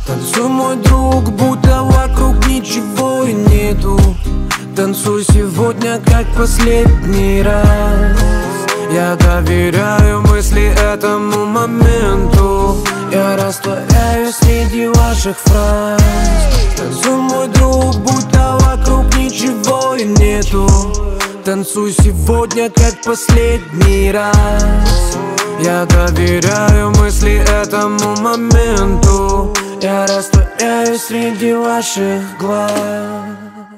Танцуй, мой друг, будто вокруг ничего и нету. Танцуй сегодня, как последний раз. Я доверяю мысли этому моменту. Я растворяюсь среди ваших фраз. Танцуй, мой друг, будто вокруг ничего и нету. Танцуй сегодня, как последний раз. Я доверяю мысли этому моменту. Я растворяюсь среди ваших глаз.